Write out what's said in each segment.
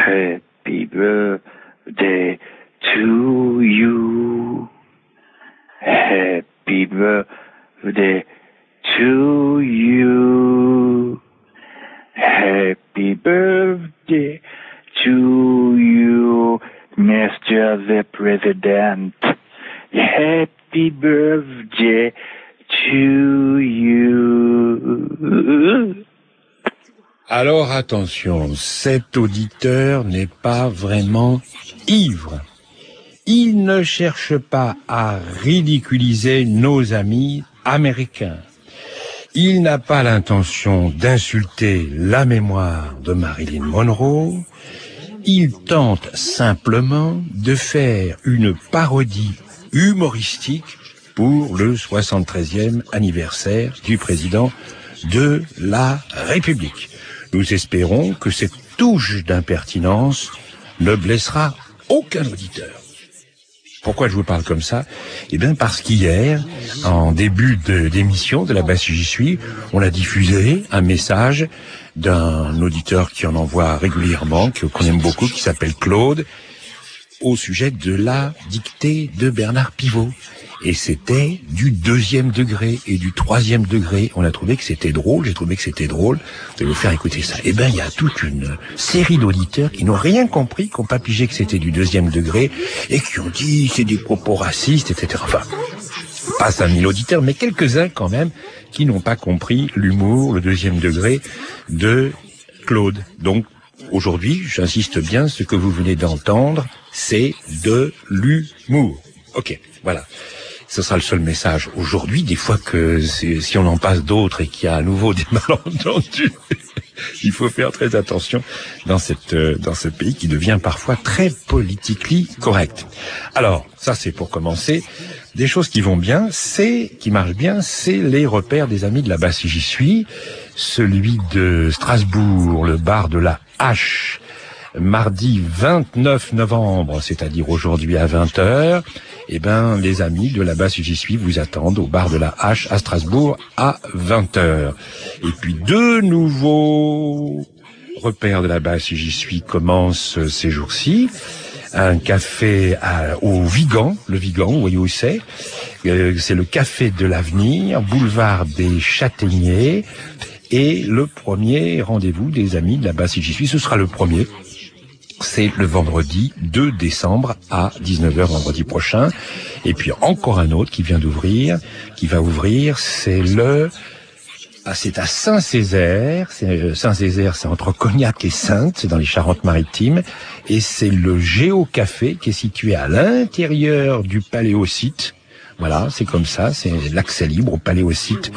Happy birthday to you. Happy birthday to you. Happy birthday to you, Mr. the President. Happy birthday to you. Alors attention, cet auditeur n'est pas vraiment ivre. Il ne cherche pas à ridiculiser nos amis américains. Il n'a pas l'intention d'insulter la mémoire de Marilyn Monroe. Il tente simplement de faire une parodie humoristique pour le 73e anniversaire du président de la République. Nous espérons que cette touche d'impertinence ne blessera aucun auditeur. Pourquoi je vous parle comme ça? Eh bien, parce qu'hier, en début d'émission de la Basse J'y suis, on a diffusé un message d'un auditeur qui en envoie régulièrement, qu'on aime beaucoup, qui s'appelle Claude, au sujet de la dictée de Bernard Pivot. Et c'était du 2e degré et du 3e degré. On a trouvé que c'était drôle, j'ai trouvé que c'était drôle de vous faire écouter ça. Eh ben, il y a toute une série d'auditeurs qui n'ont rien compris, qui n'ont pas pigé que c'était du 2e degré et qui ont dit c'est des propos racistes, etc. Enfin, pas 5000 auditeurs, mais quelques-uns quand même qui n'ont pas compris l'humour, le 2e degré de Claude. Donc, aujourd'hui, j'insiste bien, ce que vous venez d'entendre, c'est de l'humour. Ok, voilà. Ce sera le seul message aujourd'hui. Des fois que si on en passe d'autres et qu'il y a à nouveau des malentendus, il faut faire très attention dans ce pays qui devient parfois très politically correct. Alors, ça c'est pour commencer. Des choses qui vont bien, qui marchent bien, c'est les repères des amis de la Basse J'y suis. Celui de Strasbourg, le bar de la Hache, mardi 29 novembre, c'est-à-dire aujourd'hui à 20h. Eh ben, les amis de la Basse J'y suis vous attendent au bar de la Hache à Strasbourg à 20h. Et puis, 2 nouveaux repères de la Basse J'y suis commencent ces jours-ci. Un café au Vigan, le Vigan, vous voyez où c'est. C'est le Café de l'Avenir, boulevard des Châtaigniers. Et le premier rendez-vous des amis de la Basse J'y suis, ce sera le premier. C'est le vendredi 2 décembre à 19h vendredi prochain. Et puis encore un autre qui va ouvrir, c'est c'est à Saint-Césaire. Saint-Césaire, c'est entre Cognac et Saintes, c'est dans les Charentes-Maritimes. Et c'est le Géocafé qui est situé à l'intérieur du Paléosite. Voilà, c'est comme ça, c'est l'accès libre au Paléosite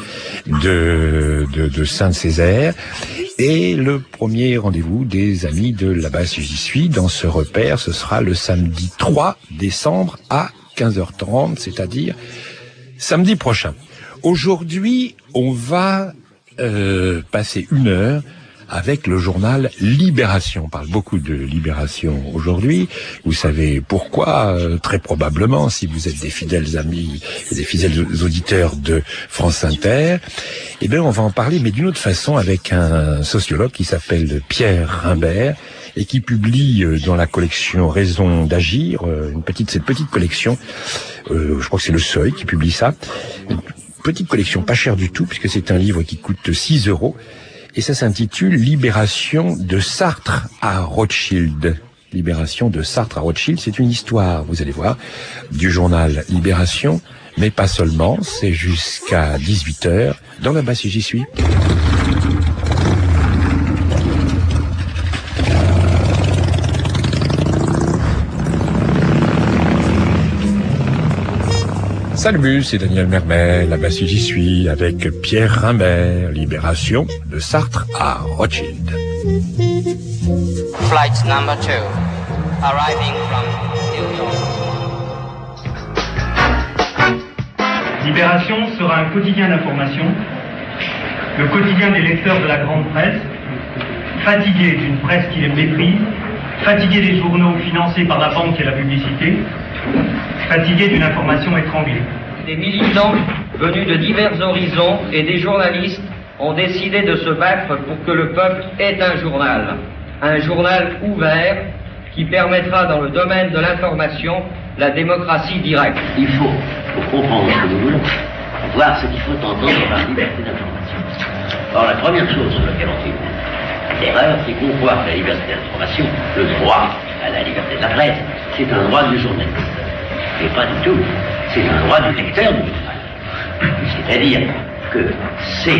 de Saint-Césaire. Et le premier rendez-vous des amis de la Basse J'y suis dans ce repère, ce sera le samedi 3 décembre à 15h30, c'est-à-dire samedi prochain. Aujourd'hui, on va passer 1 heure avec le journal Libération. On parle beaucoup de Libération aujourd'hui. Vous savez pourquoi, très probablement, si vous êtes des fidèles amis et des fidèles auditeurs de France Inter. Eh bien, on va en parler, mais d'une autre façon, avec un sociologue qui s'appelle Pierre Rimbert et qui publie dans la collection Raison d'agir, cette petite collection, je crois que c'est le Seuil qui publie ça, une petite collection pas chère du tout, puisque c'est un livre qui coûte 6 €. Et ça s'intitule Libération de Sartre à Rothschild. Libération de Sartre à Rothschild, c'est une histoire, vous allez voir, du journal Libération, mais pas seulement, c'est jusqu'à 18h dans la Basse J'y suis. Salut, c'est Daniel Mermet, la Basse J'y suis, avec Pierre Rimbert, Libération de Sartre à Rothschild. Flight number 2, arriving from New York. Libération sera un quotidien d'information, le quotidien des lecteurs de la grande presse, fatigué d'une presse qui les méprise, fatigué des journaux financés par la banque et la publicité, fatigué d'une information étranglée. Des militants venus de divers horizons et des journalistes ont décidé de se battre pour que le peuple ait un journal. un journal ouvert qui permettra dans le domaine de l'information la démocratie directe. Il faut comprendre ce que nous voulons, voir ce qu'il faut entendre par liberté d'information. Or, la première chose sur laquelle on fait l'erreur, c'est qu'on croit que la liberté d'information, le droit à la liberté de la presse, c'est un droit du journaliste. Et pas du tout. C'est un droit du lecteur du journal. C'est-à-dire que c'est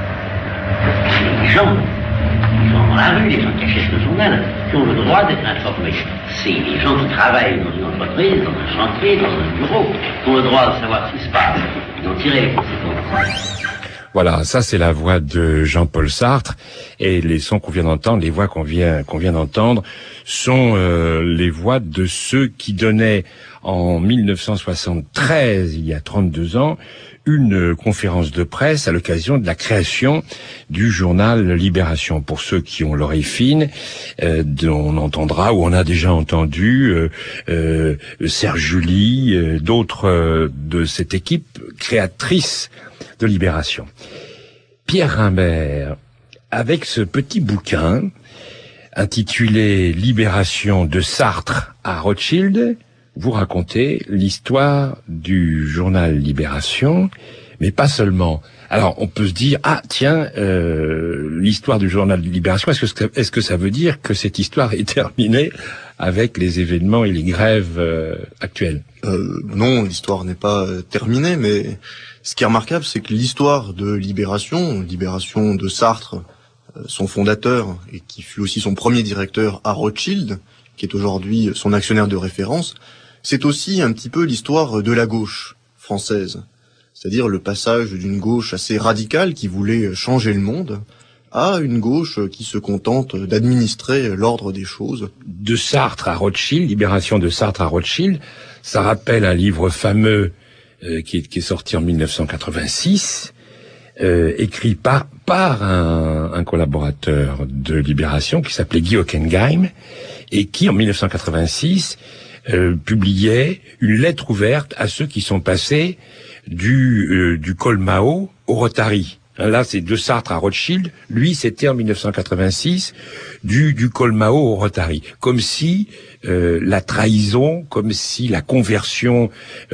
les gens dans la rue, les gens qui achètent le journal, qui ont le droit d'être informés. C'est les gens qui travaillent dans une entreprise, dans un chantier, dans un bureau, qui ont le droit de savoir ce qui se passe, et d'en tirer les conséquences. Voilà, ça c'est la voix de Jean-Paul Sartre, et les sons qu'on vient d'entendre, les voix qu'on vient d'entendre, sont les voix de ceux qui donnaient en 1973, il y a 32 ans, une conférence de presse à l'occasion de la création du journal Libération. Pour ceux qui ont l'oreille fine, on entendra, ou on a déjà entendu, Serge July, d'autres de cette équipe créatrice de Libération. Pierre Rimbert, avec ce petit bouquin intitulé Libération de Sartre à Rothschild, vous racontez l'histoire du journal Libération, mais pas seulement. Alors, on peut se dire, ah tiens, l'histoire du journal Libération, est-ce que ça veut dire que cette histoire est terminée avec les événements et les grèves actuelles? Non, l'histoire n'est pas terminée, mais ce qui est remarquable, c'est que l'histoire de Libération de Sartre, son fondateur, et qui fut aussi son premier directeur à Rothschild, qui est aujourd'hui son actionnaire de référence, c'est aussi un petit peu l'histoire de la gauche française. C'est-à-dire le passage d'une gauche assez radicale qui voulait changer le monde à une gauche qui se contente d'administrer l'ordre des choses. De Sartre à Rothschild, Libération de Sartre à Rothschild, ça rappelle un livre fameux qui est sorti en 1986, écrit par un collaborateur de Libération qui s'appelait Guy Hockenheim, et qui en 1986 publiait une lettre ouverte à ceux qui sont passés du col Mao au Rotary. Là, c'est de Sartre à Rothschild. Lui, c'était en 1986 du col Mao au Rotary. Comme si la trahison, comme si la conversion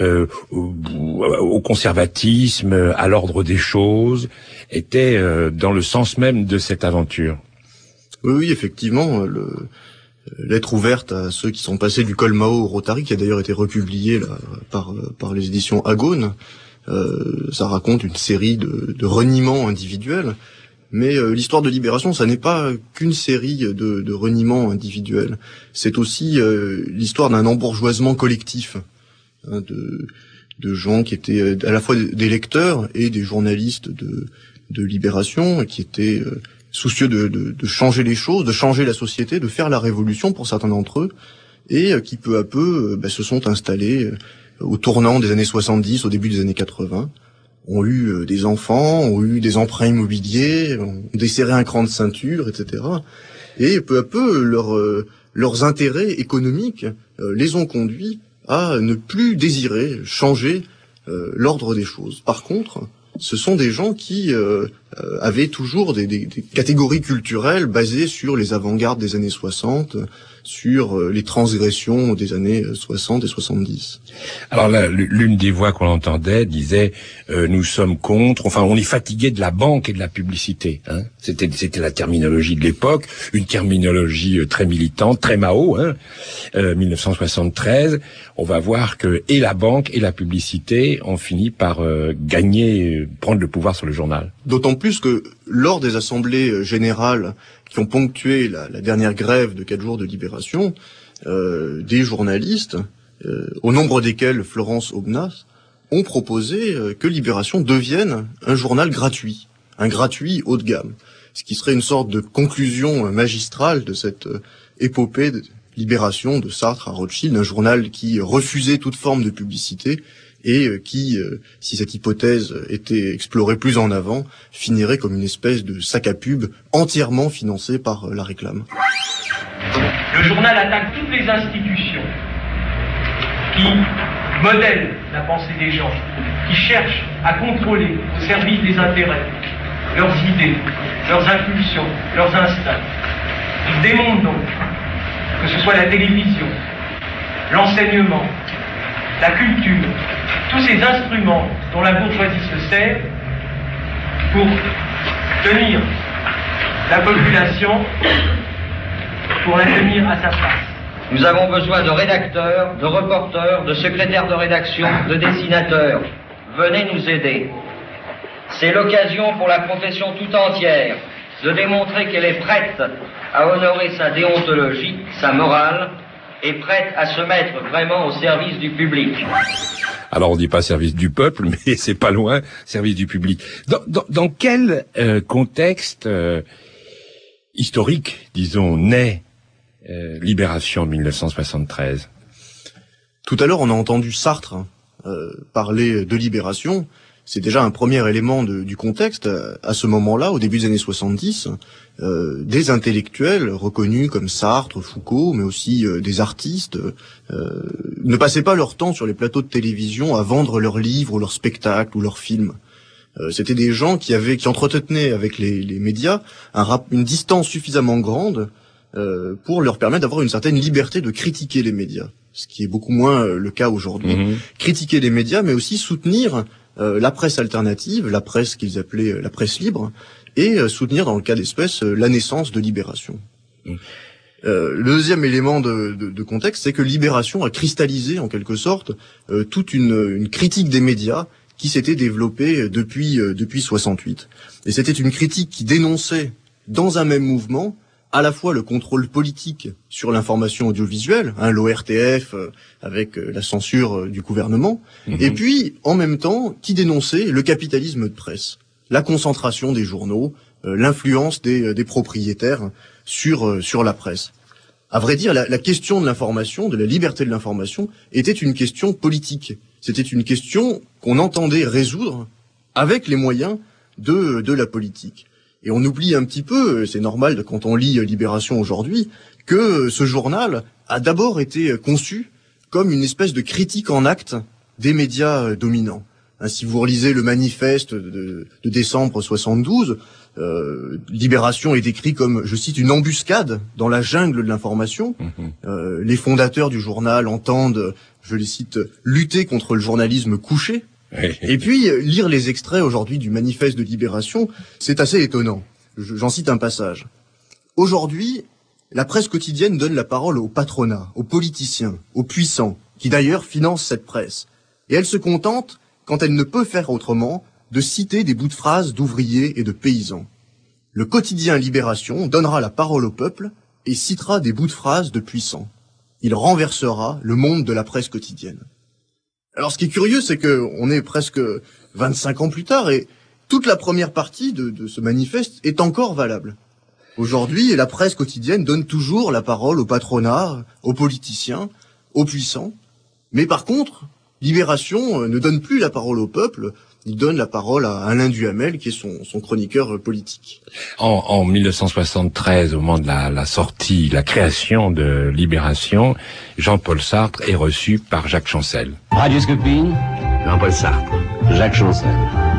au conservatisme, à l'ordre des choses, était dans le sens même de cette aventure. Oui, effectivement. Lettre ouverte à ceux qui sont passés du col Mao au Rotary, qui a d'ailleurs été republié là, par les éditions Agone. Ça raconte une série de reniements individuels, mais l'histoire de Libération, ça n'est pas qu'une série de reniements individuels. C'est aussi l'histoire d'un embourgeoisement collectif, hein, de gens qui étaient à la fois des lecteurs et des journalistes de Libération, qui étaient soucieux de changer les choses, de changer la société, de faire la révolution pour certains d'entre eux, et qui peu à peu se sont installés au tournant des années 70, au début des années 80, ont eu des enfants, ont eu des emprunts immobiliers, ont desserré un cran de ceinture, etc. Et peu à peu, leurs intérêts économiques les ont conduits à ne plus désirer changer l'ordre des choses. Par contre, ce sont des gens qui avaient toujours des catégories culturelles basées sur les avant-gardes des années 60, sur les transgressions des années 60 et 70. Alors là, l'une des voix qu'on entendait disait nous sommes contre, enfin on est fatigué de la banque et de la publicité. Hein. C'était la terminologie de l'époque, une terminologie très militante, très Mao. 1973, on va voir que et la banque et la publicité ont fini par prendre le pouvoir sur le journal. D'autant plus que lors des assemblées générales qui ont ponctué la dernière grève de 4 jours de Libération, des journalistes, au nombre desquels Florence Aubenas, ont proposé que Libération devienne un journal gratuit, un gratuit haut de gamme, ce qui serait une sorte de conclusion magistrale de cette épopée de Libération de Sartre à Rothschild, un journal qui refusait toute forme de publicité et qui, si cette hypothèse était explorée plus en avant, finirait comme une espèce de sac à pub entièrement financé par la réclame. Le journal attaque toutes les institutions qui modèlent la pensée des gens, qui cherchent à contrôler au service des intérêts, leurs idées, leurs impulsions, leurs instincts. Il démontre donc que ce soit la télévision, l'enseignement, la culture, tous ces instruments dont la bourgeoisie se sert pour tenir la population, pour la tenir à sa place. Nous avons besoin de rédacteurs, de reporters, de secrétaires de rédaction, de dessinateurs. Venez nous aider. C'est l'occasion pour la profession tout entière de démontrer qu'elle est prête à honorer sa déontologie, sa morale, et prête à se mettre vraiment au service du public. Alors on dit pas service du peuple, mais c'est pas loin, service du public. Dans quel contexte historique, disons, naît Libération 1973? Tout à l'heure, on a entendu Sartre parler de Libération. C'est déjà un premier élément du contexte. À ce moment-là, au début des années 70, des intellectuels reconnus comme Sartre, Foucault, mais aussi des artistes, ne passaient pas leur temps sur les plateaux de télévision à vendre leurs livres ou leurs spectacles ou leurs films. C'était des gens qui entretenaient avec les médias une distance suffisamment grande pour leur permettre d'avoir une certaine liberté de critiquer les médias, ce qui est beaucoup moins le cas aujourd'hui. Critiquer les médias, mais aussi soutenir la presse alternative, la presse qu'ils appelaient la presse libre, et soutenir, dans le cas d'espèce, la naissance de Libération. Le deuxième élément de contexte, c'est que Libération a cristallisé, en quelque sorte, toute une critique des médias qui s'était développée depuis 68. Et c'était une critique qui dénonçait, dans un même mouvement, à la fois le contrôle politique sur l'information audiovisuelle, l'ORTF avec la censure du gouvernement, et puis en même temps qui dénonçait le capitalisme de presse, la concentration des journaux, l'influence des propriétaires sur la presse. À vrai dire, la question de l'information, de la liberté de l'information, était une question politique. C'était une question qu'on entendait résoudre avec les moyens de la politique. Et on oublie un petit peu, c'est normal quand on lit Libération aujourd'hui, que ce journal a d'abord été conçu comme une espèce de critique en acte des médias dominants. Si vous relisez le manifeste de décembre 72, Libération est décrit comme, je cite, une embuscade dans la jungle de l'information. Les fondateurs du journal entendent, je les cite, lutter contre le journalisme couché. Et puis, lire les extraits aujourd'hui du manifeste de Libération, c'est assez étonnant. J'en cite un passage. Aujourd'hui, la presse quotidienne donne la parole au patronat, aux politiciens, aux puissants, qui d'ailleurs financent cette presse. Et elle se contente, quand elle ne peut faire autrement, de citer des bouts de phrases d'ouvriers et de paysans. Le quotidien Libération donnera la parole au peuple et citera des bouts de phrases de puissants. Il renversera le monde de la presse quotidienne. Alors ce qui est curieux, c'est que on est presque 25 ans plus tard et toute la première partie de ce manifeste est encore valable. Aujourd'hui, la presse quotidienne donne toujours la parole au patronat, aux politiciens, aux puissants. Mais par contre, Libération ne donne plus la parole au peuple, il donne la parole à Alain Duhamel, qui est son chroniqueur politique. En 1973, au moment de la sortie, la création de Libération, Jean-Paul Sartre est reçu par Jacques Chancel. Radioscopie, Jean-Paul Sartre, Jacques Chancel.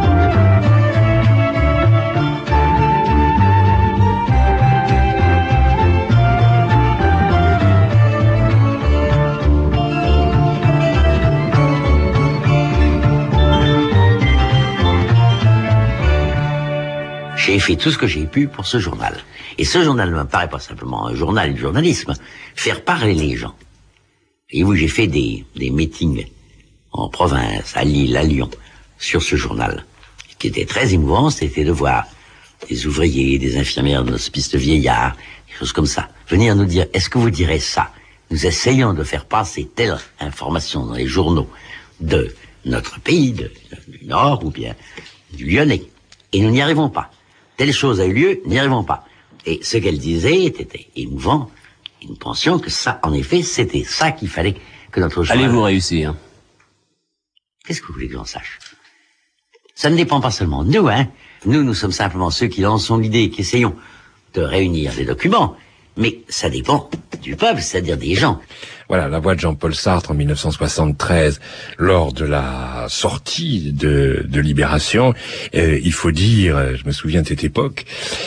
J'ai fait tout ce que j'ai pu pour ce journal. Et ce journal ne me paraît pas simplement un journal du journalisme, faire parler les gens. Et oui, j'ai fait des meetings en province, à Lille, à Lyon, sur ce journal. Ce qui était très émouvant, c'était de voir des ouvriers, des infirmières de hospice de vieillards, des choses comme ça, venir nous dire, est-ce que vous direz ça? Nous essayons de faire passer telle information dans les journaux de notre pays, du Nord ou bien du Lyonnais. Et nous n'y arrivons pas. Telle chose a eu lieu, n'y arrivons pas. Et ce qu'elle disait était émouvant. Et nous pensions que ça, en effet, c'était ça qu'il fallait que notre journal... Allez-vous réussir? Qu'est-ce que vous voulez que j'en sache? Ça ne dépend pas seulement de nous, hein. Nous sommes simplement ceux qui lançons l'idée, qui essayons de réunir les documents. Mais ça dépend du peuple, c'est-à-dire des gens. Voilà, la voix de Jean-Paul Sartre en 1973, lors de la sortie de Libération. Il faut dire, je me souviens de cette époque,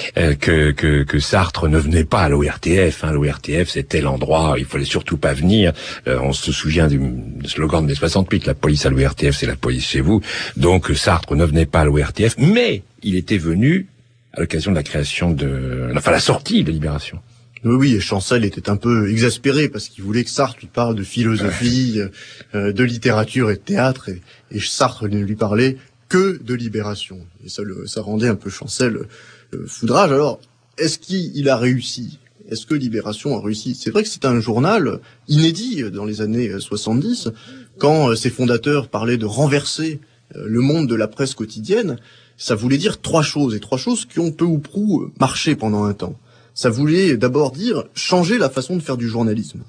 que Sartre ne venait pas à l'ORTF. L'ORTF, c'était l'endroit où il fallait surtout pas venir. On se souvient du slogan des 68, la police à l'ORTF, c'est la police chez vous. Donc Sartre ne venait pas à l'ORTF, mais il était venu à l'occasion de la création la sortie de Libération. Oui, et Chancel était un peu exaspéré parce qu'il voulait que Sartre lui parle de philosophie, de littérature et de théâtre, et Sartre ne lui parlait que de Libération. Et ça rendait un peu Chancel foudrage. Alors, est-ce qu'il a réussi ? Est-ce que Libération a réussi ? C'est vrai que c'est un journal inédit dans les années 70, quand ses fondateurs parlaient de renverser le monde de la presse quotidienne. Ça voulait dire trois choses qui ont peu ou prou marché pendant un temps. Ça voulait d'abord dire changer la façon de faire du journalisme.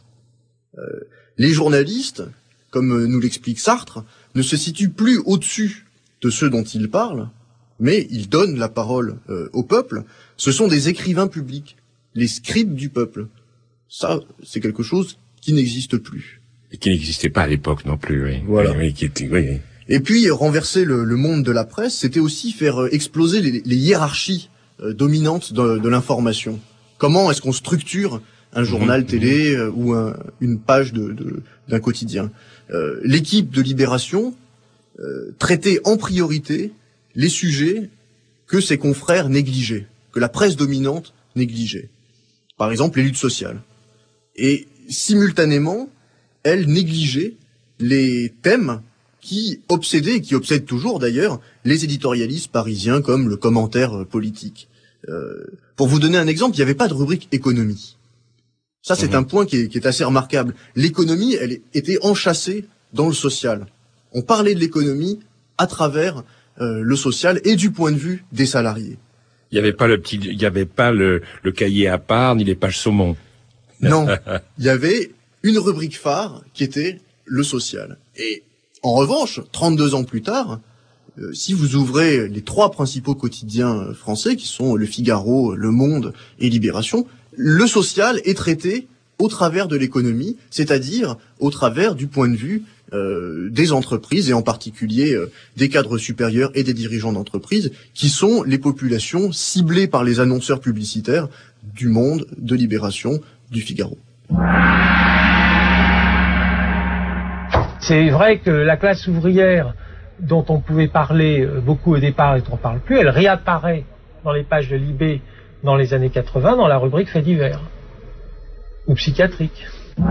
Les journalistes, comme nous l'explique Sartre, ne se situent plus au-dessus de ceux dont ils parlent, mais ils donnent la parole au peuple. Ce sont des écrivains publics, les scribes du peuple. Ça, c'est quelque chose qui n'existe plus. Et qui n'existait pas à l'époque non plus, oui. Voilà. Oui. Et puis, renverser le monde de la presse, c'était aussi faire exploser les hiérarchies dominantes de l'information. Comment est-ce qu'on structure un journal télé ou une page d'un quotidien ? L'équipe de Libération traitait en priorité les sujets que ses confrères négligeaient, que la presse dominante négligeait. Par exemple, les luttes sociales. Et simultanément, elle négligeait les thèmes qui obsédaient, et qui obsèdent toujours d'ailleurs, les éditorialistes parisiens comme le commentaire politique. Pour vous donner un exemple, il n'y avait pas de rubrique économie. Ça, c'est un point qui est assez remarquable. L'économie, elle était enchâssée dans le social. On parlait de l'économie à travers le social et du point de vue des salariés. Il n'y avait pas le cahier à part, ni les pages saumon. Non. Il y avait une rubrique phare qui était le social. Et en revanche, 32 ans plus tard, si vous ouvrez les trois principaux quotidiens français, qui sont Le Figaro, Le Monde et Libération, le social est traité au travers de l'économie, c'est-à-dire au travers du point de vue des entreprises, et en particulier des cadres supérieurs et des dirigeants d'entreprises, qui sont les populations ciblées par les annonceurs publicitaires du Monde, de Libération, du Figaro. C'est vrai que la classe ouvrière, dont on pouvait parler beaucoup au départ et dont on ne parle plus, elle réapparaît dans les pages de Libé dans les années 80 dans la rubrique faits divers ou psychiatrique.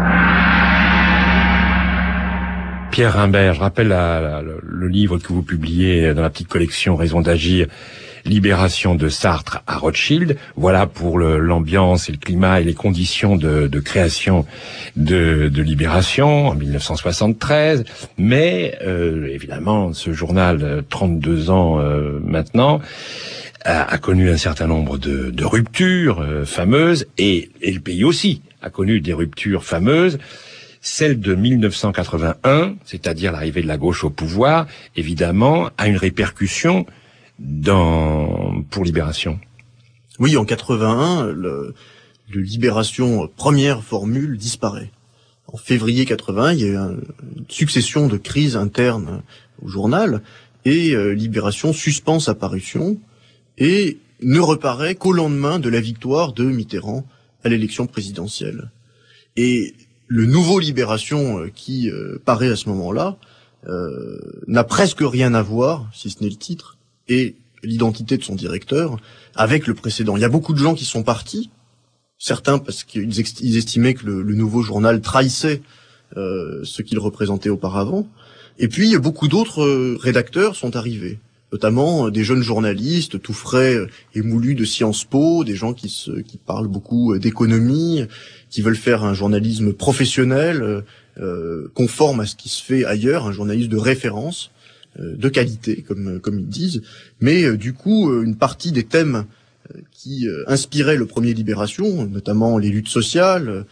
Pierre Rimbert, je rappelle le livre que vous publiez dans la petite collection Raison d'agir, Libération de Sartre à Rothschild. Voilà pour l'ambiance et le climat et les conditions de création de Libération en 1973. Mais évidemment, ce journal, 32 ans maintenant, a connu un certain nombre de ruptures fameuses, et le pays aussi a connu des ruptures fameuses. Celle de 1981, c'est-à-dire l'arrivée de la gauche au pouvoir, évidemment, a une répercussion pour Libération. Oui, en 81, le Libération première formule disparaît. En février 81, il y a eu une succession de crises internes au journal, et Libération suspend sa parution et ne reparaît qu'au lendemain de la victoire de Mitterrand à l'élection présidentielle. Et le nouveau Libération qui paraît à ce moment-là n'a presque rien à voir, si ce n'est le titre et l'identité de son directeur, avec le précédent. Il y a beaucoup de gens qui sont partis, certains parce qu'ils estimaient que le nouveau journal trahissait ce qu'il représentait auparavant, et puis beaucoup d'autres rédacteurs sont arrivés, notamment des jeunes journalistes tout frais et moulus de Sciences Po, des gens qui parlent beaucoup d'économie, qui veulent faire un journalisme professionnel, conforme à ce qui se fait ailleurs, un journalisme de référence, de qualité, comme ils disent. Mais du coup, une partie des thèmes qui inspiraient le premier Libération, notamment les luttes sociales,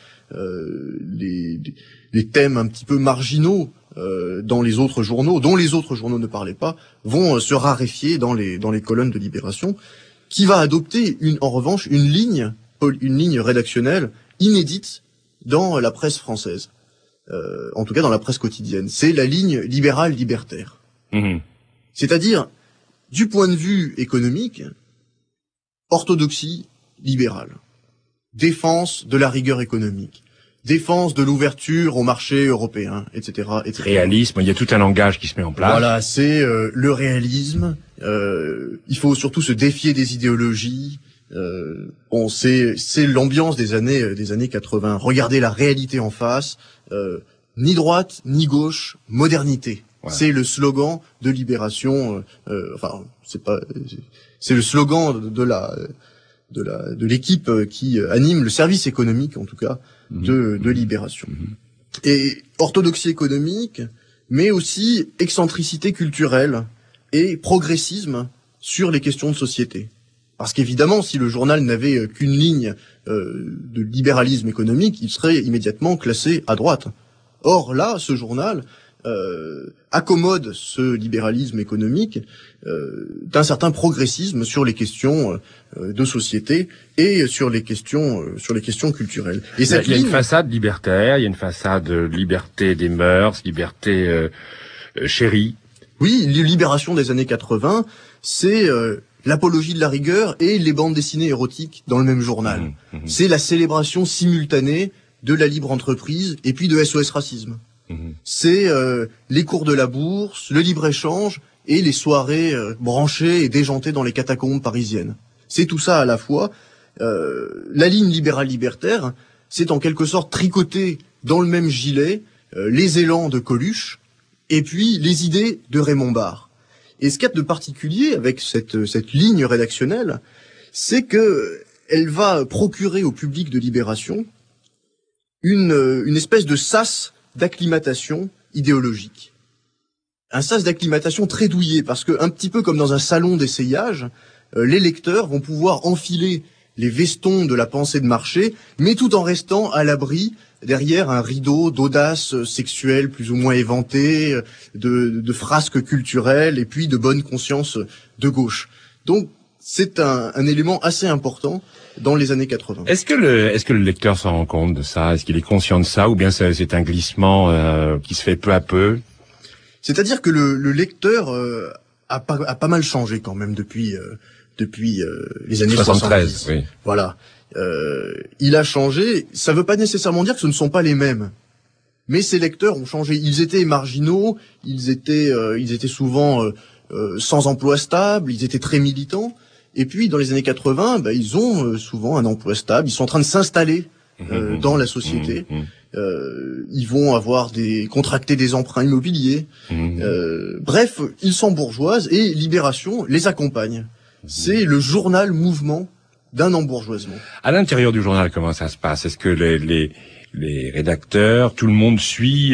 les thèmes un petit peu marginaux dans les autres journaux, dont les autres journaux ne parlaient pas, vont se raréfier dans les colonnes de Libération, qui va adopter en revanche une ligne rédactionnelle inédite dans la presse française, en tout cas dans la presse quotidienne. C'est la ligne libérale-libertaire. C'est-à-dire, du point de vue économique, orthodoxie libérale, défense de la rigueur économique, défense de l'ouverture au marché européen, etc., etc. Réalisme, il y a tout un langage qui se met en place. Voilà, c'est le réalisme. Il faut surtout se défier des idéologies. C'est l'ambiance des années 80. Regardez la réalité en face. Ni droite, ni gauche, modernité. Voilà. C'est le slogan de Libération. C'est le slogan de l'équipe qui anime le service économique, en tout cas, de Libération. Et orthodoxie économique, mais aussi excentricité culturelle et progressisme sur les questions de société. Parce qu'évidemment, si le journal n'avait qu'une ligne de libéralisme économique, il serait immédiatement classé à droite. Or là, ce journal accommode ce libéralisme économique d'un certain progressisme sur les questions de société et sur les questions culturelles. Et il y a une façade libertaire, il y a une façade liberté des mœurs, liberté chérie. Oui, Libération des années 80, c'est l'apologie de la rigueur et les bandes dessinées érotiques dans le même journal. C'est la célébration simultanée de la libre entreprise et puis de SOS Racisme. C'est les cours de la bourse, le libre-échange et les soirées branchées et déjantées dans les catacombes parisiennes. C'est tout ça à la fois. La ligne libérale-libertaire, c'est en quelque sorte tricoter dans le même gilet les élans de Coluche et puis les idées de Raymond Barre. Et ce qu'il y a de particulier avec cette ligne rédactionnelle, c'est que elle va procurer au public de Libération une espèce de sas d'acclimatation idéologique. Un sas d'acclimatation très douillet, parce que un petit peu comme dans un salon d'essayage, les lecteurs vont pouvoir enfiler les vestons de la pensée de marché, mais tout en restant à l'abri derrière un rideau d'audace sexuelle plus ou moins éventée, de frasques culturelles et puis de bonne conscience de gauche. Donc c'est un élément assez important dans les années 80. Est-ce que le lecteur s'en rend compte de ça? Est-ce qu'il est conscient de ça, ou bien c'est un glissement qui se fait peu à peu? C'est-à-dire que le lecteur a pas mal changé quand même depuis les années 73. 70. Oui. Voilà. Il a changé. Ça veut pas nécessairement dire que ce ne sont pas les mêmes. Mais ces lecteurs ont changé. Ils étaient marginaux. Ils étaient souvent sans emploi stable. Ils étaient très militants. Et puis, dans les années 80, ils ont souvent un emploi stable. Ils sont en train de s'installer dans la société. Ils vont contracter des emprunts immobiliers. Bref, ils s'embourgeoisent et Libération les accompagne. C'est le journal mouvement d'un embourgeoisement. À l'intérieur du journal, comment ça se passe? Est-ce que les rédacteurs, tout le monde suit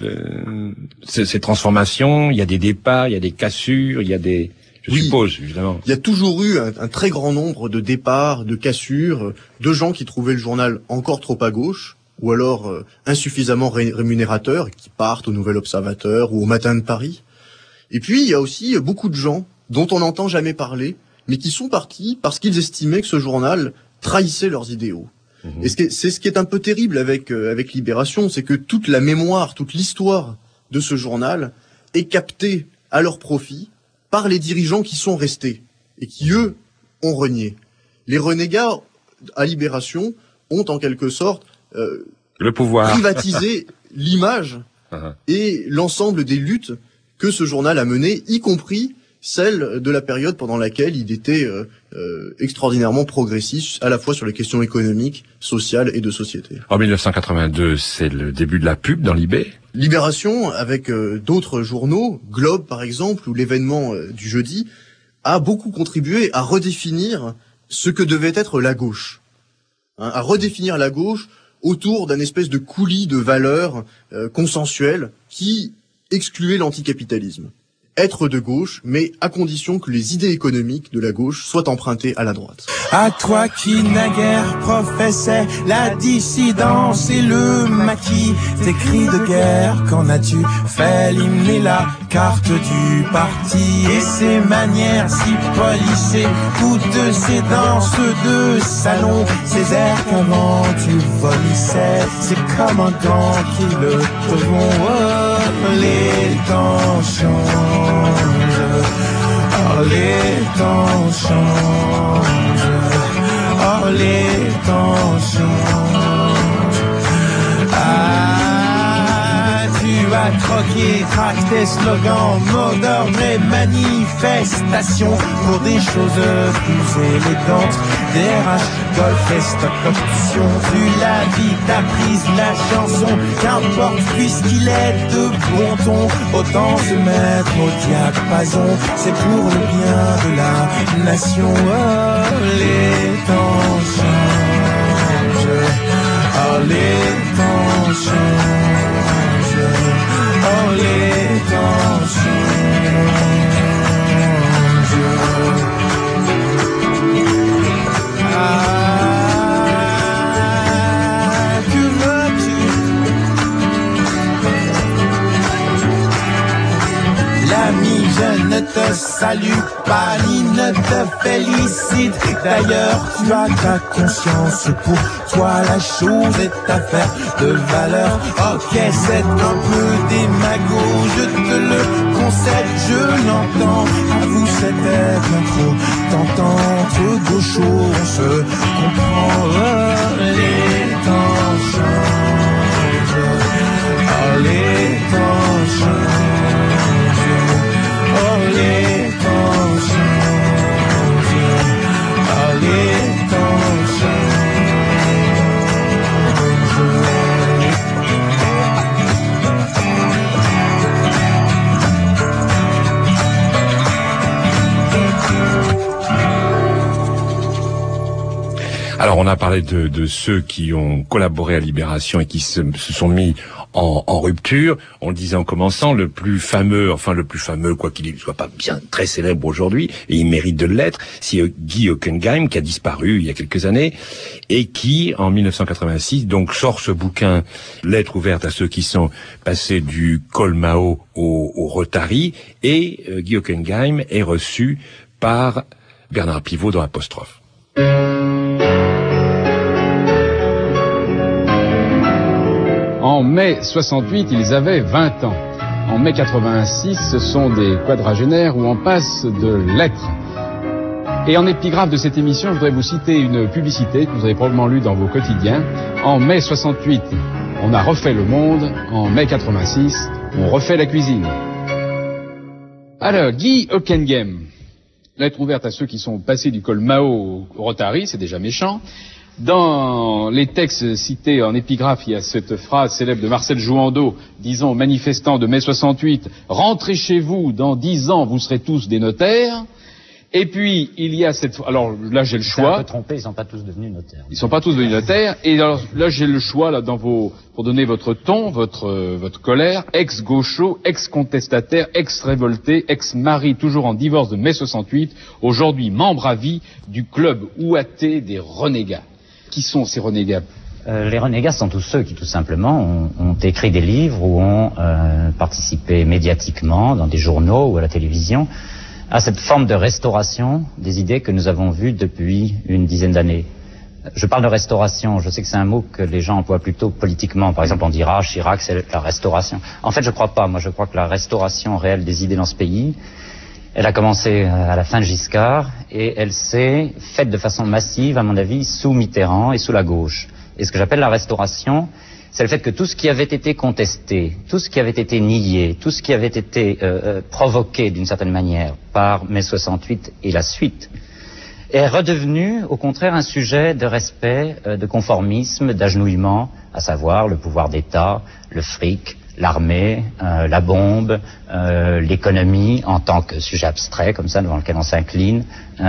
ces transformations? Il y a des départs, il y a des cassures, il y a des... Je suppose, évidemment. Il y a toujours eu un très grand nombre de départs, de cassures, de gens qui trouvaient le journal encore trop à gauche, ou alors insuffisamment rémunérateur, qui partent au Nouvel Observateur ou au Matin de Paris. Et puis, il y a aussi beaucoup de gens dont on n'entend jamais parler, mais qui sont partis parce qu'ils estimaient que ce journal trahissait leurs idéaux. Et c'est ce qui est un peu terrible avec Libération, c'est que toute la mémoire, toute l'histoire de ce journal est captée à leur profit par les dirigeants qui sont restés et qui, eux, ont renié. Les renégats à Libération ont en quelque sorte le pouvoir privatisé l'image et l'ensemble des luttes que ce journal a menées, y compris celle de la période pendant laquelle il était extraordinairement progressiste, à la fois sur les questions économiques, sociales et de société. En 1982, c'est le début de la pub dans Libé. Libération, avec d'autres journaux, Globe par exemple, ou l'événement du jeudi, a beaucoup contribué à redéfinir ce que devait être la gauche. À redéfinir la gauche autour d'un espèce de coulis de valeurs consensuelles qui excluait l'anticapitalisme. Être de gauche, mais à condition que les idées économiques de la gauche soient empruntées à la droite. À toi qui naguère professais la dissidence et le maquis, tes cris de guerre, qu'en as-tu fait l'hymne et la carte du parti et ses manières si polissées, toutes ces danses de salon, ces airs qu'avant tu volissais, c'est comme un gant qui le font. Oh, les temps changent, oh les temps changent, oh les temps changent. Tu as croqué, craque tes slogans, mots d'ordre et manifestations pour des choses plus élégantes. DRH, golf et stock option. Tu la vie, t'as prise la chanson, qu'importe puisqu'il est de bon ton. Autant se mettre au diapason, c'est pour le bien de la nation. Oh, les temps changent, oh les temps changent, oh les temps changent. Que veux-tu? L'ami, je ne te salue pas ni ne te félicite. D'ailleurs, tu as ta conscience. Pour toi, la chose est affaire de valeur. Ok, c'est un peu démago, je te le concède, je l'entends. Avoue, c'était bien trop tentant. Entre gauchos, on se comprend. Oh, les temps changent, oh, les temps changent, oh, les temps changent, oh, les temps changent. Alors, on a parlé de ceux qui ont collaboré à Libération et qui se sont mis en rupture. On le disait en commençant, le plus fameux, quoi qu'il ne soit pas bien très célèbre aujourd'hui, et il mérite de l'être, c'est Guy Hockenheim, qui a disparu il y a quelques années, et qui, en 1986, donc sort ce bouquin, Lettre ouverte à ceux qui sont passés du Col Mao au Rotary, et Guy Hockenheim est reçu par Bernard Pivot dans Apostrophe. En mai 68, ils avaient 20 ans. En mai 86, ce sont des quadragénaires où on passe de lettres. Et en épigraphe de cette émission, je voudrais vous citer une publicité que vous avez probablement lue dans vos quotidiens. En mai 68, on a refait le monde. En mai 86, on refait la cuisine. Alors, Guy Hockenheim, lettre ouverte à ceux qui sont passés du Col Mao au Rotary, c'est déjà méchant. Dans les textes cités en épigraphe, il y a cette phrase célèbre de Marcel Jouandeau, disons aux manifestants de mai 68, « Rentrez chez vous, dans 10 ans, vous serez tous des notaires ». Et puis, il y a cette... Alors là, j'ai le choix. Un peu trompé, ils ne sont pas tous devenus notaires. Ils ne sont pas tous devenus notaires. Et alors, là, j'ai le choix, là, pour donner votre ton, votre colère, ex-gaucho, ex-contestataire, ex-révolté, ex-mari, toujours en divorce de mai 68, aujourd'hui membre à vie du club ouaté des renégats. Qui sont ces renégats? Les renégats sont tous ceux qui, tout simplement, ont écrit des livres ou ont participé médiatiquement dans des journaux ou à la télévision à cette forme de restauration des idées que nous avons vues depuis une dizaine d'années. Je parle de restauration, je sais que c'est un mot que les gens emploient plutôt politiquement. Par exemple, on dira Chirac, c'est la restauration. En fait, je crois pas. Moi, je crois que la restauration réelle des idées dans ce pays, elle a commencé à la fin de Giscard et elle s'est faite de façon massive, à mon avis, sous Mitterrand et sous la gauche. Et ce que j'appelle la restauration, c'est le fait que tout ce qui avait été contesté, tout ce qui avait été nié, tout ce qui avait été provoqué d'une certaine manière par mai 68 et la suite, est redevenu au contraire un sujet de respect, de conformisme, d'agenouillement, à savoir le pouvoir d'État, le fric, l'armée, la bombe, l'économie en tant que sujet abstrait, comme ça, devant lequel on s'incline.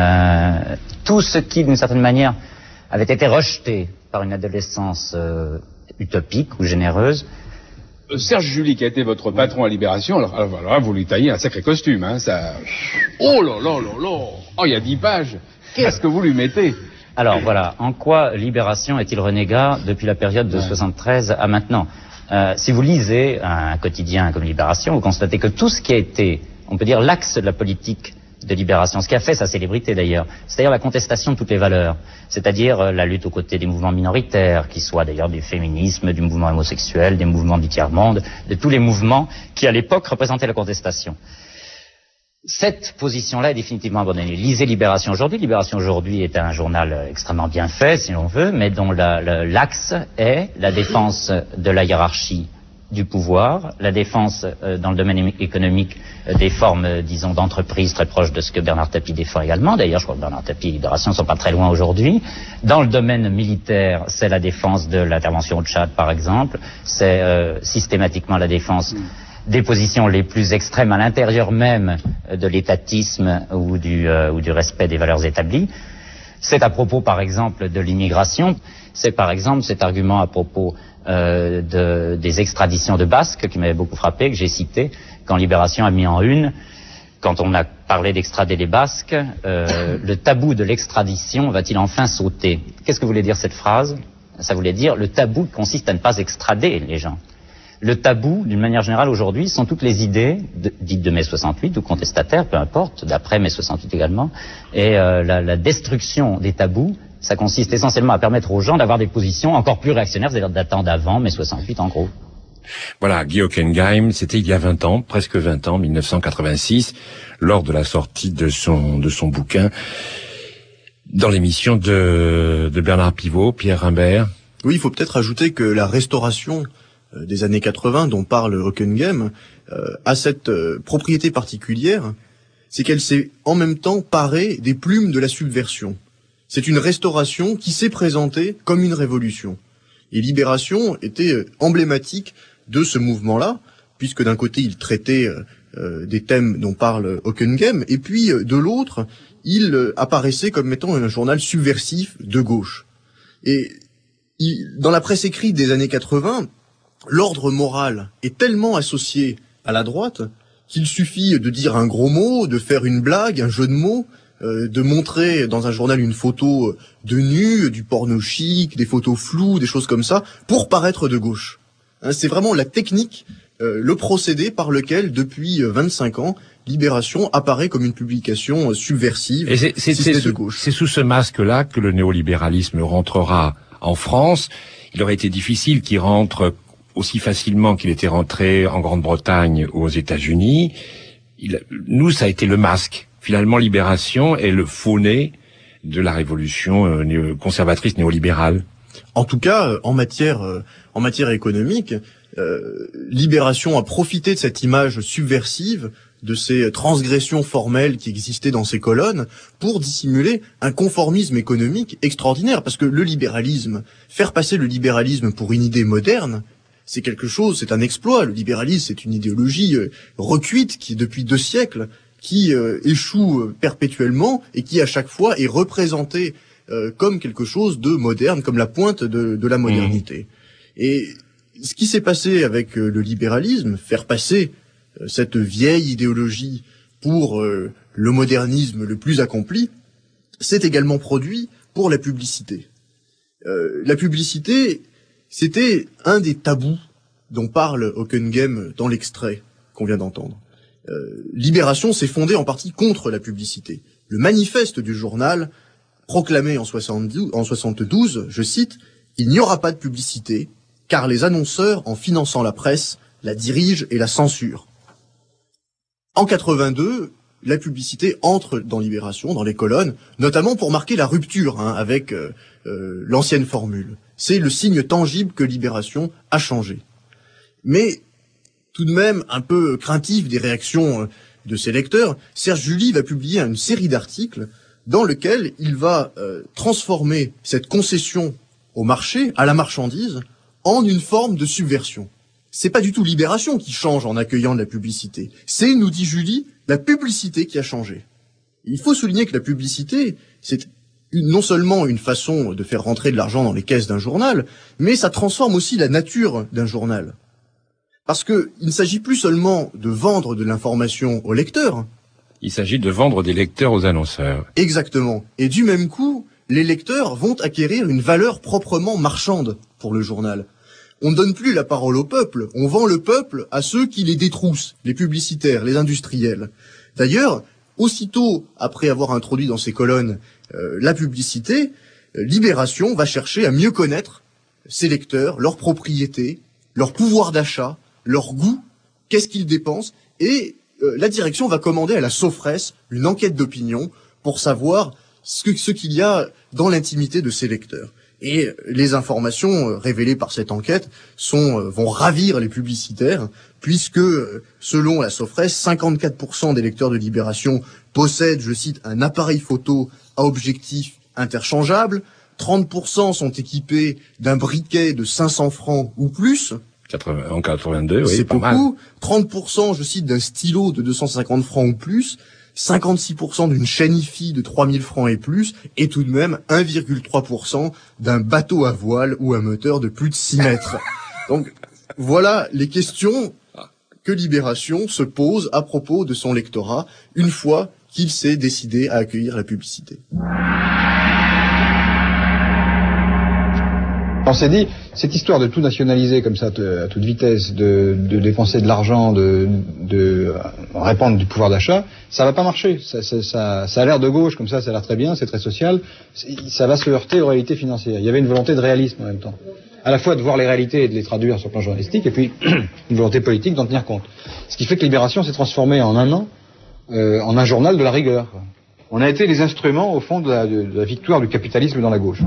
Tout ce qui, d'une certaine manière, avait été rejeté par une adolescence utopique ou généreuse. Serge July, qui a été votre patron à Libération, alors vous lui taillez un sacré costume, hein, ça... Oh là là là là! Oh, il y a 10 pages! Qu'est-ce que vous lui mettez? Alors voilà, en quoi Libération est-il renégat depuis la période de 73 à maintenant? Si vous lisez un quotidien comme Libération, vous constatez que tout ce qui a été, on peut dire, l'axe de la politique de Libération, ce qui a fait sa célébrité d'ailleurs, c'est-à-dire la contestation de toutes les valeurs, c'est-à-dire la lutte aux côtés des mouvements minoritaires, qui soient d'ailleurs du féminisme, du mouvement homosexuel, des mouvements du tiers-monde, de tous les mouvements qui à l'époque représentaient la contestation. Cette position-là est définitivement abandonnée. Lisez Libération aujourd'hui. Libération aujourd'hui est un journal extrêmement bien fait, si l'on veut, mais dont l'axe est la défense de la hiérarchie du pouvoir, la défense dans le domaine économique des formes, disons, d'entreprise très proches de ce que Bernard Tapie défend également. D'ailleurs, je crois que Bernard Tapie et Libération ne sont pas très loin aujourd'hui. Dans le domaine militaire, c'est la défense de l'intervention au Tchad, par exemple. C'est systématiquement la défense des positions les plus extrêmes à l'intérieur même de l'étatisme ou du respect des valeurs établies. C'est à propos, par exemple, de l'immigration. C'est, par exemple, cet argument à propos des extraditions de Basques qui m'avait beaucoup frappé, que j'ai cité, quand Libération a mis en une, quand on a parlé d'extrader les Basques, le tabou de l'extradition va-t-il enfin sauter? Qu'est-ce que voulait dire cette phrase? Ça voulait dire le tabou consiste à ne pas extrader les gens. Le tabou, d'une manière générale, aujourd'hui, sont toutes les idées dites de mai 68 ou contestataires, peu importe, d'après mai 68 également, et la destruction des tabous, ça consiste essentiellement à permettre aux gens d'avoir des positions encore plus réactionnaires, c'est-à-dire datant d'avant mai 68 en gros. Voilà, Guy Hockenheim, c'était il y a 20 ans, presque 20 ans, 1986, lors de la sortie de son bouquin, dans l'émission de Bernard Pivot, Pierre Rimbert. Oui, il faut peut-être ajouter que la restauration des années 80 dont parle Hockenheim a cette propriété particulière, c'est qu'elle s'est en même temps parée des plumes de la subversion. C'est une restauration qui s'est présentée comme une révolution. Et Libération était emblématique de ce mouvement-là, puisque d'un côté il traitait des thèmes dont parle Hockenheim, et puis de l'autre, il apparaissait comme étant un journal subversif de gauche. Et dans la presse écrite des années 80, l'ordre moral est tellement associé à la droite qu'il suffit de dire un gros mot, de faire une blague, un jeu de mots, de montrer dans un journal une photo de nu, du porno chic, des photos floues, des choses comme ça, pour paraître de gauche. C'est vraiment la technique, le procédé par lequel, depuis 25 ans, Libération apparaît comme une publication subversive, c'est de gauche. C'est sous ce masque-là que le néolibéralisme rentrera en France. Il aurait été difficile qu'il rentre aussi facilement qu'il était rentré en Grande-Bretagne ou aux États-Unis. Nous, ça a été le masque. Finalement, Libération est le faux-nez de la révolution conservatrice néolibérale. En tout cas, en matière économique, Libération a profité de cette image subversive, de ces transgressions formelles qui existaient dans ces colonnes, pour dissimuler un conformisme économique extraordinaire. Parce que le libéralisme, faire passer le libéralisme pour une idée moderne, c'est quelque chose, c'est un exploit. Le libéralisme, c'est une idéologie recuite qui, depuis 2 siècles, qui échoue perpétuellement et qui, à chaque fois, est représentée comme quelque chose de moderne, comme la pointe de la modernité. Et ce qui s'est passé avec le libéralisme, faire passer cette vieille idéologie pour le modernisme le plus accompli, c'est également produit pour la publicité. La publicité, c'était un des tabous dont parle Hockenheim dans l'extrait qu'on vient d'entendre. Libération s'est fondée en partie contre la publicité. Le manifeste du journal, proclamé en 72, je cite, « Il n'y aura pas de publicité, car les annonceurs, en finançant la presse, la dirigent et la censurent. » En 82, la publicité entre dans Libération, dans les colonnes, notamment pour marquer la rupture avec l'ancienne formule. C'est le signe tangible que Libération a changé. Mais tout de même un peu craintif des réactions de ses lecteurs, Serge July va publier une série d'articles dans lesquels il va transformer cette concession au marché, à la marchandise, en une forme de subversion. C'est pas du tout Libération qui change en accueillant de la publicité. C'est, nous dit July, la publicité qui a changé. Il faut souligner que la publicité, c'est non seulement une façon de faire rentrer de l'argent dans les caisses d'un journal, mais ça transforme aussi la nature d'un journal. Parce que il ne s'agit plus seulement de vendre de l'information aux lecteurs. Il s'agit de vendre des lecteurs aux annonceurs. Exactement. Et du même coup, les lecteurs vont acquérir une valeur proprement marchande pour le journal. On ne donne plus la parole au peuple, on vend le peuple à ceux qui les détroussent, les publicitaires, les industriels. D'ailleurs, aussitôt après avoir introduit dans ses colonnes la publicité, Libération va chercher à mieux connaître ses lecteurs, leurs propriétés, leur pouvoir d'achat, leur goût, qu'est-ce qu'ils dépensent, et la direction va commander à la Sofres une enquête d'opinion pour savoir ce qu'il y a dans l'intimité de ses lecteurs. Et les informations révélées par cette enquête vont ravir les publicitaires, puisque, selon la Sofres, 54% des lecteurs de Libération possèdent, je cite, un appareil photo à objectif interchangeable, 30% sont équipés d'un briquet de 500 francs ou plus. En 82, oui, c'est pas beaucoup. mal. 30%, je cite, d'un stylo de 250 francs ou plus. 56% d'une chaîne IFI de 3000 francs et plus, et tout de même 1,3% d'un bateau à voile ou un moteur de plus de 6 mètres. Donc, voilà les questions que Libération se pose à propos de son lectorat, une fois qu'il s'est décidé à accueillir la publicité. On s'est dit, cette histoire de tout nationaliser comme ça à toute vitesse, de dépenser de l'argent, de répandre du pouvoir d'achat, ça va pas marcher. Ça a l'air de gauche, comme ça a l'air très bien, c'est très social. Ça va se heurter aux réalités financières. Il y avait une volonté de réalisme en même temps. À la fois de voir les réalités et de les traduire sur le plan journalistique, et puis une volonté politique d'en tenir compte. Ce qui fait que Libération s'est transformée en un an en un journal de la rigueur. On a été les instruments, au fond, de la victoire du capitalisme dans la gauche.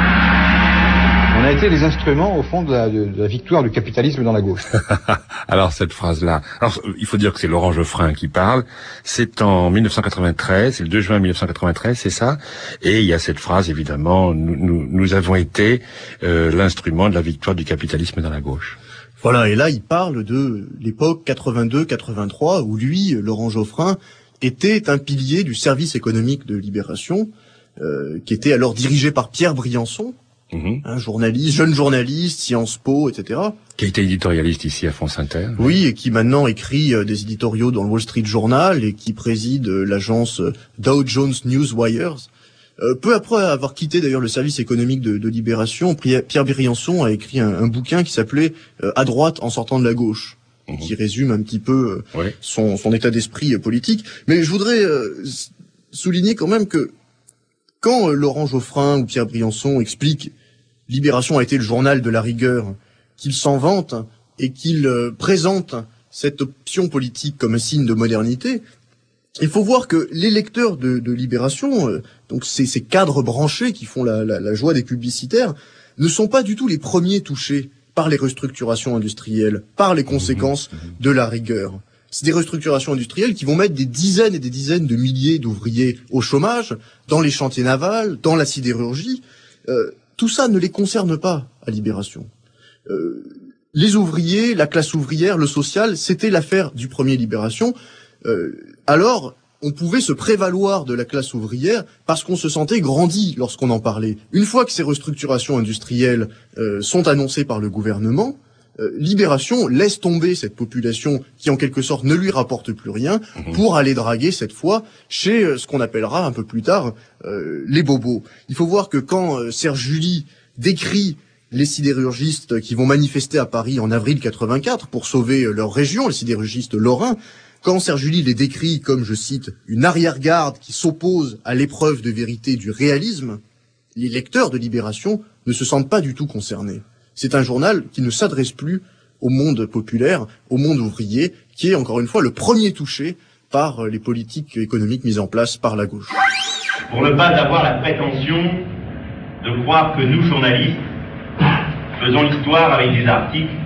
On a été les instruments, au fond, de la victoire du capitalisme dans la gauche. Alors, cette phrase-là. Alors, il faut dire que c'est Laurent Geoffrin qui parle. C'est en 1993, c'est le 2 juin 1993, c'est ça. Et il y a cette phrase, évidemment, nous avons été l'instrument de la victoire du capitalisme dans la gauche. Voilà, et là, il parle de l'époque 82-83, où lui, Laurent Geoffrin, était un pilier du service économique de Libération, qui était alors dirigé par Pierre Briançon, un journaliste, jeune journaliste, Sciences Po, etc. Qui a été éditorialiste ici à France Inter. Oui, et qui maintenant écrit des éditoriaux dans le Wall Street Journal et qui préside l'agence Dow Jones Newswires. Peu après avoir quitté d'ailleurs le service économique de Libération, Pierre Briançon a écrit un bouquin qui s'appelait À droite en sortant de la gauche, qui résume un petit peu son état d'esprit politique. Mais je voudrais souligner quand même que quand Laurent Geoffrin ou Pierre Briançon expliquent Libération a été le journal de la rigueur, qu'ils s'en vantent et qu'ils présentent cette option politique comme un signe de modernité, il faut voir que les lecteurs de Libération, donc ces cadres branchés qui font la joie des publicitaires, ne sont pas du tout les premiers touchés par les restructurations industrielles, par les conséquences de la rigueur. C'est des restructurations industrielles qui vont mettre des dizaines et des dizaines de milliers d'ouvriers au chômage, dans les chantiers navals, dans la sidérurgie. Tout ça ne les concerne pas à Libération. Les ouvriers, la classe ouvrière, le social, c'était l'affaire du premier Libération. Alors, on pouvait se prévaloir de la classe ouvrière parce qu'on se sentait grandi lorsqu'on en parlait. Une fois que ces restructurations industrielles sont annoncées par le gouvernement, Libération laisse tomber cette population qui en quelque sorte ne lui rapporte plus rien pour aller draguer cette fois chez ce qu'on appellera un peu plus tard les bobos. Il faut voir que quand Serge July décrit les sidérurgistes qui vont manifester à Paris en avril 84 pour sauver leur région, les sidérurgistes lorrains, quand Serge July les décrit comme, je cite, une arrière-garde qui s'oppose à l'épreuve de vérité du réalisme, les lecteurs de Libération ne se sentent pas du tout concernés. C'est un journal qui ne s'adresse plus au monde populaire, au monde ouvrier, qui est encore une fois le premier touché par les politiques économiques mises en place par la gauche. Pour ne pas avoir la prétention de croire que nous, journalistes, faisons l'histoire avec des articles,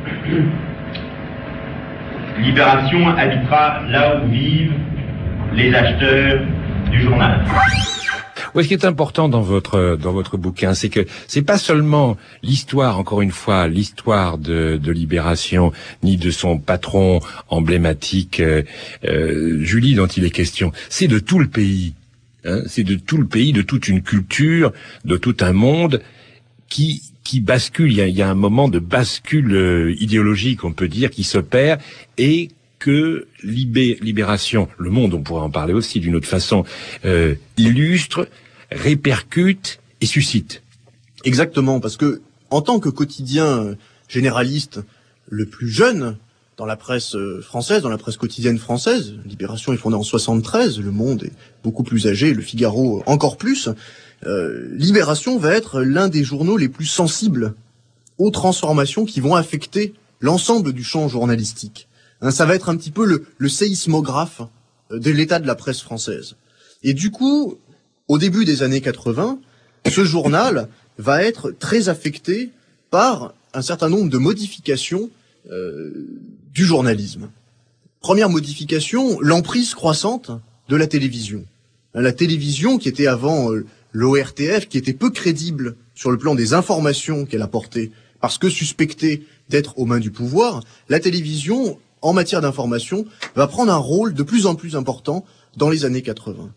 Libération habitera là où vivent les acheteurs du journal. Oui, ce qui est important dans votre bouquin, c'est que c'est pas seulement l'histoire, encore une fois, l'histoire de Libération, ni de son patron emblématique, Julie, dont il est question. C'est de tout le pays. C'est de tout le pays, de toute une culture, de tout un monde qui bascule. Il y a un moment de bascule idéologique, on peut dire, qui s'opère et que Libération, Le Monde, on pourrait en parler aussi d'une autre façon, illustre, répercute et suscite. Exactement, parce que en tant que quotidien généraliste le plus jeune dans la presse française, dans la presse quotidienne française. Libération est fondée en 73, Le Monde est beaucoup plus âgé, Le Figaro encore plus. Libération va être l'un des journaux les plus sensibles aux transformations qui vont affecter l'ensemble du champ journalistique. Ça va être un petit peu le séismographe de l'état de la presse française. Et du coup, au début des années 80, ce journal va être très affecté par un certain nombre de modifications du journalisme. Première modification, l'emprise croissante de la télévision. La télévision qui était avant l'ORTF, qui était peu crédible sur le plan des informations qu'elle apportait, parce que suspectée d'être aux mains du pouvoir, la télévision, en matière d'information, va prendre un rôle de plus en plus important dans les années 80.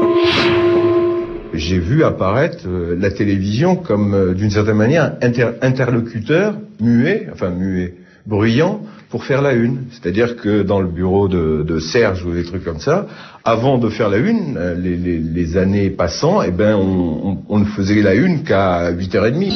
J'ai vu apparaître la télévision comme, d'une certaine manière, interlocuteur muet, bruyant, pour faire la une. C'est-à-dire que dans le bureau de Serge ou des trucs comme ça, avant de faire la une, les années passant, on ne faisait la une qu'à 8h30.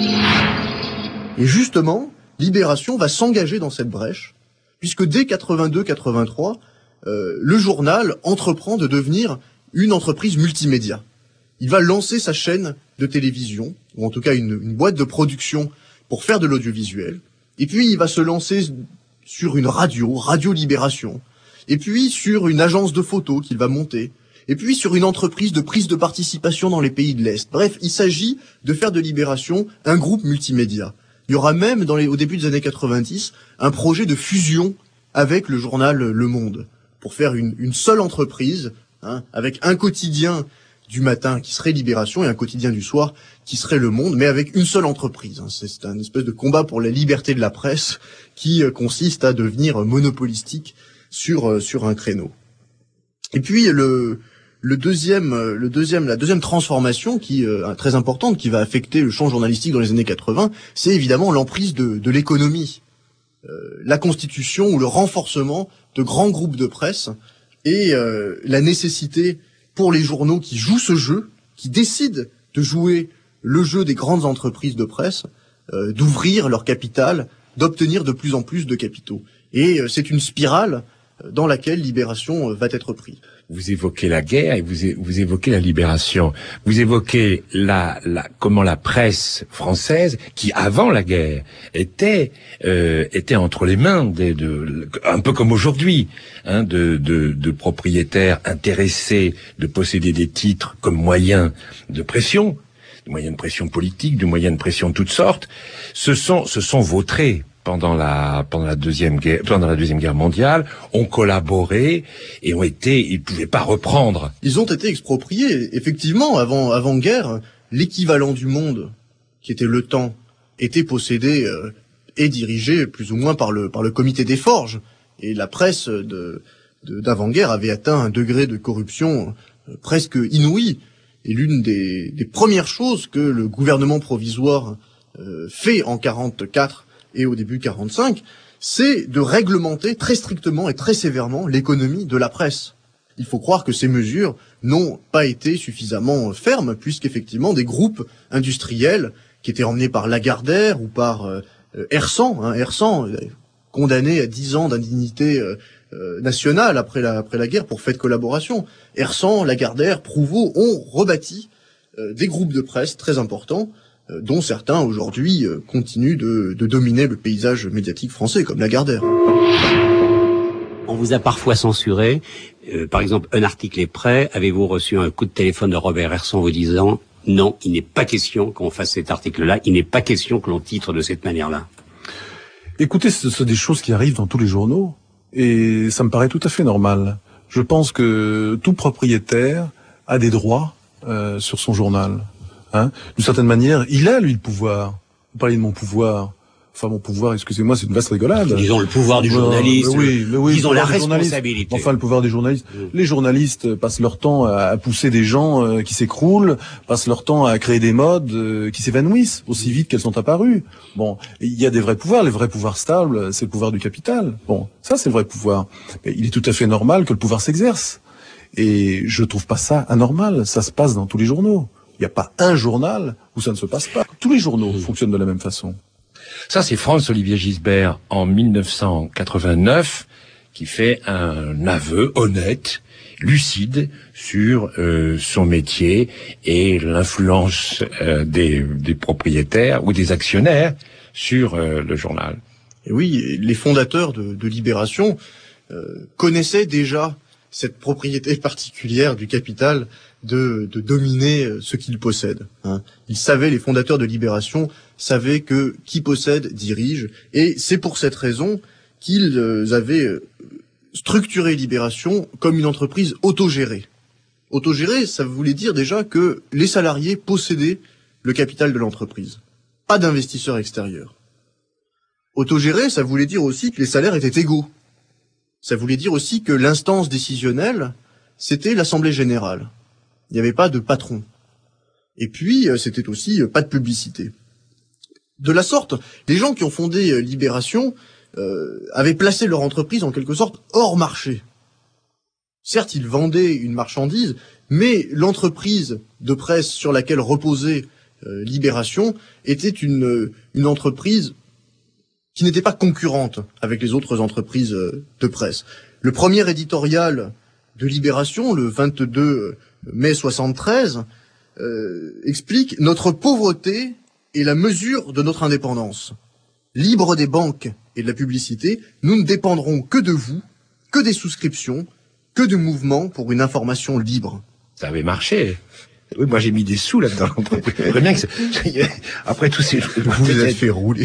Et justement, Libération va s'engager dans cette brèche, puisque dès 82-83, le journal entreprend de devenir une entreprise multimédia. Il va lancer sa chaîne de télévision, ou en tout cas une boîte de production pour faire de l'audiovisuel. Et puis il va se lancer sur une Radio Libération. Et puis sur une agence de photos qu'il va monter. Et puis sur une entreprise de prise de participation dans les pays de l'Est. Bref, il s'agit de faire de Libération un groupe multimédia. Il y aura même, au début des années 90, un projet de fusion avec le journal Le Monde, pour faire une seule entreprise, avec un quotidien du matin qui serait Libération et un quotidien du soir qui serait Le Monde, mais avec une seule entreprise. C'est un espèce de combat pour la liberté de la presse qui consiste à devenir monopolistique sur un créneau. Et puis la deuxième transformation qui très importante qui va affecter le champ journalistique dans les années 80, c'est évidemment l'emprise de l'économie. La constitution ou le renforcement de grands groupes de presse et la nécessité pour les journaux qui jouent ce jeu, qui décident de jouer le jeu des grandes entreprises de presse, d'ouvrir leur capital, d'obtenir de plus en plus de capitaux. Et c'est une spirale dans laquelle Libération va être prise. Vous évoquez la guerre et vous évoquez la libération. Vous évoquez comment la presse française, qui avant la guerre était entre les mains un peu comme aujourd'hui, de propriétaires intéressés de posséder des titres comme moyen de pression, de moyen de pression politique, de moyen de pression de toutes sortes, se sont vautrés pendant la deuxième guerre mondiale, ont collaboré et ils pouvaient pas reprendre. Ils ont été expropriés. Effectivement, avant guerre, l'équivalent du Monde, qui était Le Temps, était possédé et dirigé plus ou moins par le comité des forges. Et la presse d'avant-guerre avait atteint un degré de corruption presque inouï. Et l'une des premières choses que le gouvernement provisoire fait en 44 et au début 45, c'est de réglementer très strictement et très sévèrement l'économie de la presse. Il faut croire que ces mesures n'ont pas été suffisamment fermes, puisqu'effectivement des groupes industriels qui étaient emmenés par Lagardère ou par Hersant, condamné à 10 ans d'indignité nationale après la guerre pour fait de collaboration. Hersant, Lagardère, Prouveau ont rebâti des groupes de presse très importants, dont certains aujourd'hui continuent de dominer le paysage médiatique français, comme Lagardère. On vous a parfois censuré. Par exemple, un article est prêt. Avez-vous reçu un coup de téléphone de Robert Hersant vous disant « Non, il n'est pas question qu'on fasse cet article-là, il n'est pas question que l'on titre de cette manière-là ». Écoutez, ce sont des choses qui arrivent dans tous les journaux, et ça me paraît tout à fait normal. Je pense que tout propriétaire a des droits sur son journal. D'une certaine manière, il a, lui, le pouvoir. Vous parlez de mon pouvoir. Enfin, mon pouvoir, excusez-moi, c'est une vaste rigolade. Disons le pouvoir du journaliste. Oui, disons la responsabilité. Enfin, le pouvoir des journalistes. Les journalistes passent leur temps à pousser des gens qui s'écroulent, passent leur temps à créer des modes qui s'évanouissent aussi vite qu'elles sont apparues. Bon, il y a des vrais pouvoirs. Les vrais pouvoirs stables, c'est le pouvoir du capital. Bon, ça, c'est le vrai pouvoir. Mais il est tout à fait normal que le pouvoir s'exerce. Et je trouve pas ça anormal. Ça se passe dans tous les journaux. Il n'y a pas un journal où ça ne se passe pas. Tous les journaux fonctionnent de la même façon. Ça, c'est Franz-Olivier Gisbert en 1989 qui fait un aveu honnête, lucide sur son métier et l'influence des propriétaires ou des actionnaires sur le journal. Et oui, les fondateurs de Libération connaissaient déjà cette propriété particulière du capital de dominer ce qu'il possède. Hein. Ils savaient, les fondateurs de Libération savaient que qui possède dirige, et c'est pour cette raison qu'ils avaient structuré Libération comme une entreprise autogérée. Autogérée, ça voulait dire déjà que les salariés possédaient le capital de l'entreprise, pas d'investisseurs extérieurs. Autogérée, ça voulait dire aussi que les salaires étaient égaux. Ça voulait dire aussi que l'instance décisionnelle, c'était l'Assemblée générale. Il n'y avait pas de patron. Et puis, c'était aussi pas de publicité. De la sorte, les gens qui ont fondé Libération avaient placé leur entreprise en quelque sorte hors marché. Certes, ils vendaient une marchandise, mais l'entreprise de presse sur laquelle reposait Libération était une entreprise qui n'était pas concurrente avec les autres entreprises de presse. Le premier éditorial de Libération, le 22 mai 73, explique « Notre pauvreté est la mesure de notre indépendance. Libre des banques et de la publicité, nous ne dépendrons que de vous, que des souscriptions, que de mouvements pour une information libre. » Ça avait marché. Oui, moi j'ai mis des sous là-dedans. Bien que après tous ces... Vous les avez fait rouler.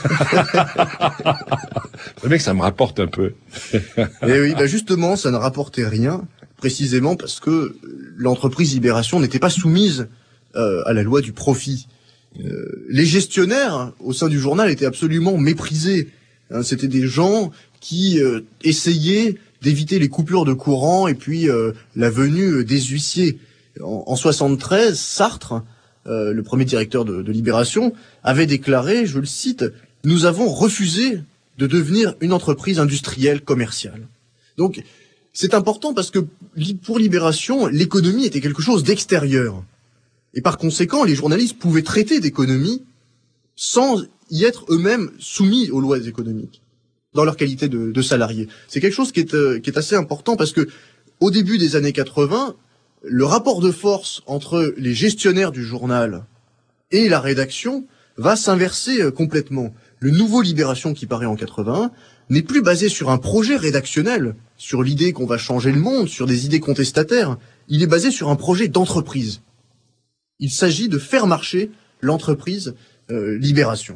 Le mec, ça me rapporte un peu. Et oui, bah justement, ça ne rapportait rien, précisément parce que l'entreprise Libération n'était pas soumise à la loi du profit. Les gestionnaires au sein du journal étaient absolument méprisés. Hein, c'était des gens qui essayaient d'éviter les coupures de courant et puis la venue des huissiers. En 73, Sartre, le premier directeur de Libération, avait déclaré, je le cite, « Nous avons refusé de devenir une entreprise industrielle commerciale. » Donc, c'est important parce que pour Libération, l'économie était quelque chose d'extérieur. Et par conséquent, les journalistes pouvaient traiter d'économie sans y être eux-mêmes soumis aux lois économiques, dans leur qualité de salariés. C'est quelque chose qui est assez important parce que au début des années 80, le rapport de force entre les gestionnaires du journal et la rédaction va s'inverser complètement. Le nouveau Libération qui paraît en 81 n'est plus basé sur un projet rédactionnel, sur l'idée qu'on va changer le monde, sur des idées contestataires. Il est basé sur un projet d'entreprise. Il s'agit de faire marcher l'entreprise Libération.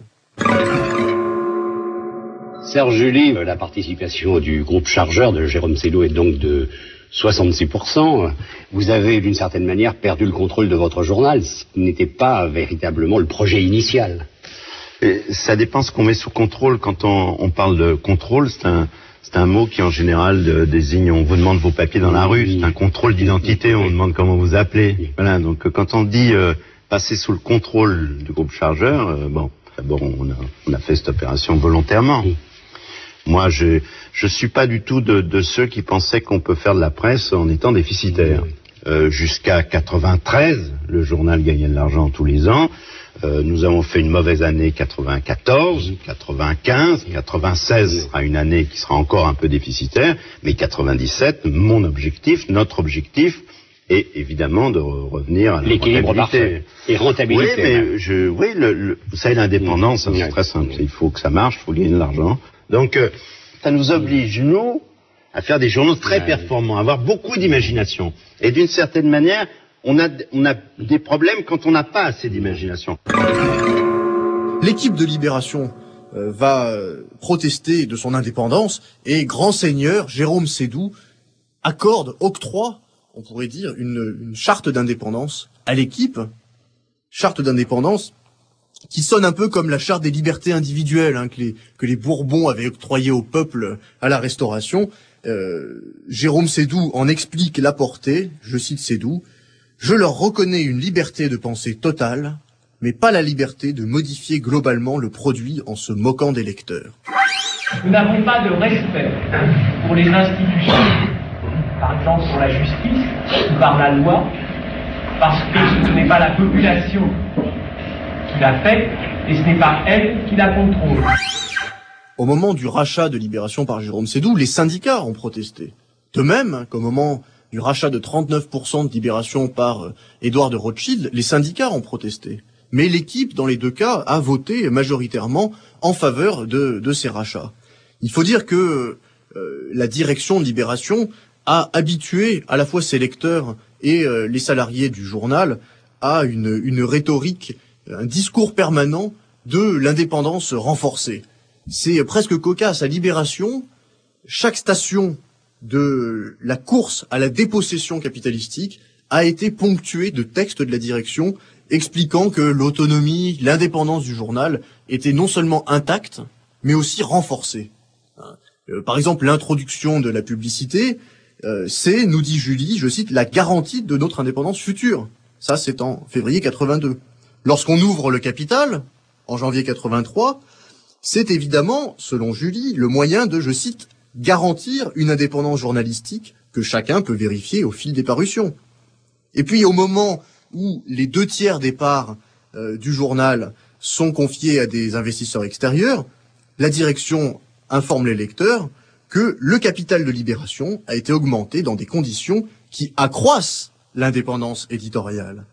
Serge July, la participation du groupe Chargeur de Jérôme Sédou est donc de 66%, vous avez d'une certaine manière perdu le contrôle de votre journal, ce qui n'était pas véritablement le projet initial. Et ça dépend ce qu'on met sous contrôle. Quand on parle de contrôle, c'est un mot qui en général désigne, on vous demande vos papiers dans la rue, c'est un contrôle d'identité, on demande comment vous appelez. Voilà, donc quand on dit passer sous le contrôle du groupe Chargeur, bon, d'abord on a fait cette opération volontairement. Moi, je suis pas du tout de ceux qui pensaient qu'on peut faire de la presse en étant déficitaire. Jusqu'à 93, le journal gagnait de l'argent tous les ans. Nous avons fait une mauvaise année 94, 95, 96 sera une année qui sera encore un peu déficitaire, mais 97, notre objectif est évidemment de revenir à la l'équilibre parfait et rentabilité. Oui, mais vous savez, l'indépendance, c'est très simple. Il faut que ça marche, il faut gagner de l'argent. Donc, ça nous oblige, nous, à faire des journaux très performants, à avoir beaucoup d'imagination. Et d'une certaine manière, on a des problèmes quand on n'a pas assez d'imagination. L'équipe de Libération va protester de son indépendance et grand seigneur Jérôme Sédou octroie, on pourrait dire, une charte d'indépendance à l'équipe. Charte d'indépendance qui sonne un peu comme la charte des libertés individuelles que les Bourbons avaient octroyée au peuple à la Restauration. Jérôme Sédou en explique la portée, je cite Sédou, « Je leur reconnais une liberté de pensée totale, mais pas la liberté de modifier globalement le produit en se moquant des lecteurs. » Nous n'avons pas de respect pour les institutions, par exemple pour la justice ou par la loi, parce que ce n'est pas la population qui l'a fait, et ce n'est pas elle qui la contrôle. Au moment du rachat de Libération par Jérôme Sédou, les syndicats ont protesté. De même qu'au moment du rachat de 39% de Libération par Édouard de Rothschild, les syndicats ont protesté. Mais l'équipe, dans les deux cas, a voté majoritairement en faveur de ces rachats. Il faut dire que la direction de Libération a habitué à la fois ses lecteurs et les salariés du journal à une rhétorique, un discours permanent de l'indépendance renforcée. C'est presque cocasse. À Libération, chaque station de la course à la dépossession capitalistique a été ponctuée de textes de la direction expliquant que l'autonomie, l'indépendance du journal étaient non seulement intactes, mais aussi renforcées. Par exemple, l'introduction de la publicité, c'est, nous dit Julie, je cite, la garantie de notre indépendance future. Ça, c'est en février 82. Lorsqu'on ouvre le Capital, en janvier 83, c'est évidemment, selon Julie, le moyen de, je cite, garantir une indépendance journalistique que chacun peut vérifier au fil des parutions. Et puis, au moment où les 2/3 des parts du journal sont confiés à des investisseurs extérieurs, la direction informe les lecteurs que le capital de Libération a été augmenté dans des conditions qui accroissent l'indépendance éditoriale.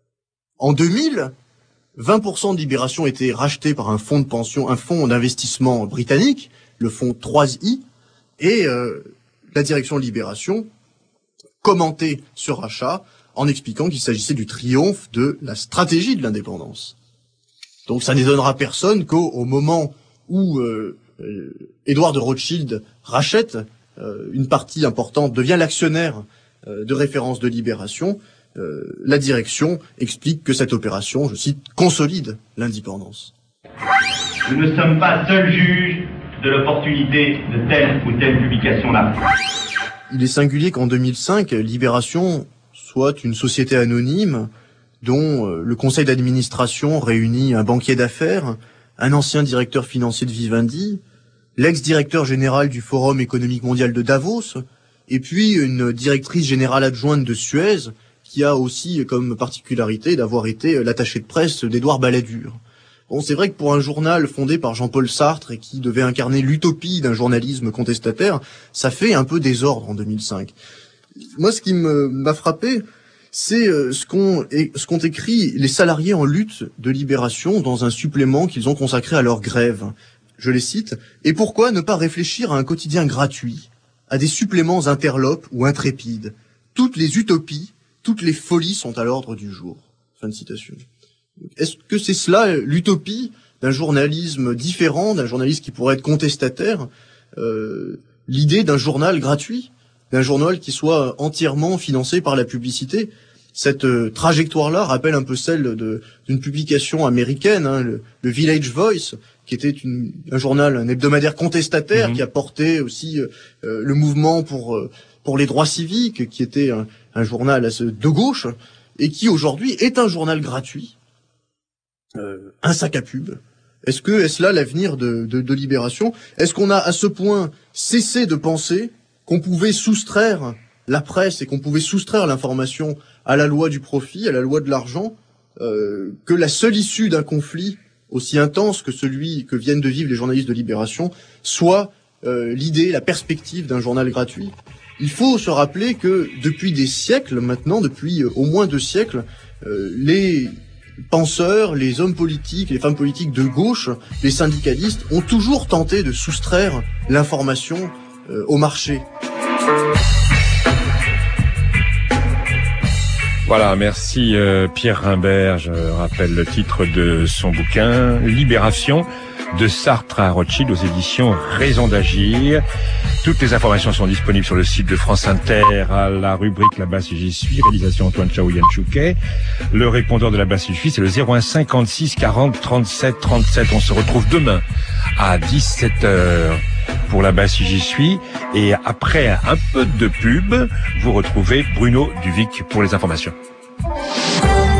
En 2000, 20% de Libération étaient rachetés par un fonds de pension, un fonds d'investissement britannique, le fonds 3i, et la direction de Libération commentait ce rachat en expliquant qu'il s'agissait du triomphe de la stratégie de l'indépendance. Donc ça n'étonnera personne qu'au moment où Édouard de Rothschild rachète une partie importante, devient l'actionnaire de référence de Libération, la direction explique que cette opération, je cite, consolide l'indépendance. Nous ne sommes pas seuls juges de l'opportunité de telle ou telle publication-là. Il est singulier qu'en 2005, Libération soit une société anonyme dont le conseil d'administration réunit un banquier d'affaires, un ancien directeur financier de Vivendi, l'ex-directeur général du Forum économique mondial de Davos, et puis une directrice générale adjointe de Suez, qui a aussi comme particularité d'avoir été l'attaché de presse d'Édouard Balladur. Bon, c'est vrai que pour un journal fondé par Jean-Paul Sartre et qui devait incarner l'utopie d'un journalisme contestataire, ça fait un peu désordre en 2005. Moi, ce qui m'a frappé, c'est ce qu'ont écrit les salariés en lutte de Libération dans un supplément qu'ils ont consacré à leur grève. Je les cite. « Et pourquoi ne pas réfléchir à un quotidien gratuit, à des suppléments interlopes ou intrépides? Toutes les utopies, toutes les folies sont à l'ordre du jour. » Fin de citation. Est-ce que c'est cela l'utopie d'un journalisme différent, d'un journalisme qui pourrait être contestataire, l'idée d'un journal gratuit, d'un journal qui soit entièrement financé par la publicité? Cette trajectoire-là rappelle un peu celle d'une publication américaine, le Village Voice, qui était un journal, un hebdomadaire contestataire, qui a porté aussi le mouvement pour les droits civiques, qui était un journal de gauche, et qui aujourd'hui est un journal gratuit, un sac à pub. Est-ce là l'avenir de Libération? Est-ce qu'on a à ce point cessé de penser qu'on pouvait soustraire la presse et qu'on pouvait soustraire l'information à la loi du profit, à la loi de l'argent, que la seule issue d'un conflit aussi intense que celui que viennent de vivre les journalistes de Libération soit l'idée, la perspective d'un journal gratuit? Il faut se rappeler que depuis des siècles maintenant, depuis au moins 2 siècles, les penseurs, les hommes politiques, les femmes politiques de gauche, les syndicalistes ont toujours tenté de soustraire l'information au marché. Voilà, merci Pierre Rimbert. Je rappelle le titre de son bouquin, Libération, de Sartre à Rothschild, aux éditions Raison d'agir. Toutes les informations sont disponibles sur le site de France Inter, à la rubrique Là-bas si j'y suis, réalisation Antoine Chaouyan-Chouquet. Le répondeur de Là-bas si j'y suis, c'est le 01 56 40 37 37. On se retrouve demain à 17h pour Là-bas si j'y suis. Et après un peu de pub, vous retrouvez Bruno Duvic pour les informations.